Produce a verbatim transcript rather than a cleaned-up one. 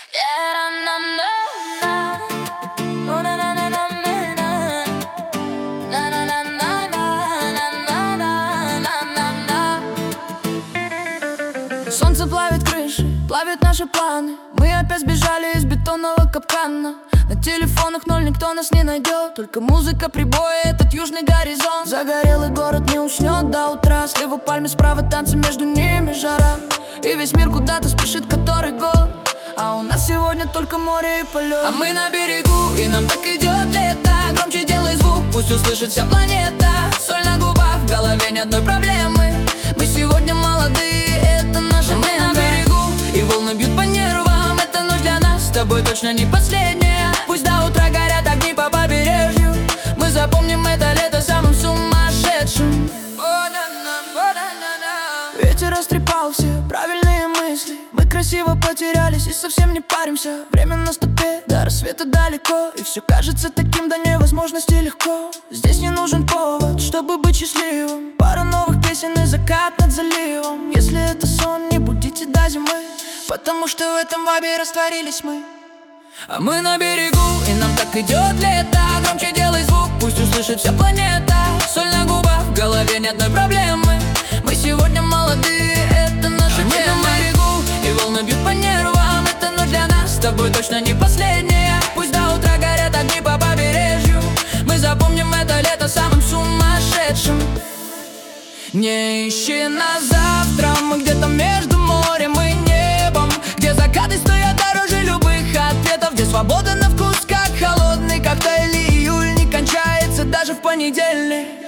Солнце плавит крыши, плавит наши планы. Мы опять сбежали из бетонного капкана. На телефонах ноль, никто нас не найдет. Только музыка, прибои, этот южный горизонт. Загорелый город не уснет до утра. Слева пальмы, справа танцы, между ними жара. И весь мир куда-то спешит который год. А у нас сегодня только море и полет. А мы на берегу, и нам так идет лето. Громче делай звук, пусть услышит вся планета. Соль на губах, в голове ни одной проблемы. Мы сегодня молодые, это наша мы на берегу, и волны бьют по нервам. Это ночь для нас с тобой точно не последняя. Пусть до утра горят огни по побережью. Мы запомним это лето самым сумасшедшим. Ветер растрепал все правильные мысли. Мы красиво потерялись и совсем не паримся. Время на стопе, до рассвета далеко. И все кажется таким до невозможности легко. Здесь не нужен повод, чтобы быть счастливым. Пара новых песен и закат над заливом. Если это сон, не будите до зимы, потому что в этом вайбе растворились мы. А мы на берегу, и нам так идет лето. Громче делай звук, пусть услышит вся планета. Соль на губах, в голове ни одной проблемы. Мы сегодня молодые, это наша тема. Мы на берегу, и волны бьют по нервам. Это ночь для нас с тобой точно не последняя. Пусть до утра горят огни по побережью. Мы запомним это лето самым сумасшедшим. Не ищи нас завтра, мы где-то между морем и небом. Где закаты стоят дороже любых ответов. Где свобода на вкус, как холодный коктейль. И июль не кончается даже в понедельник.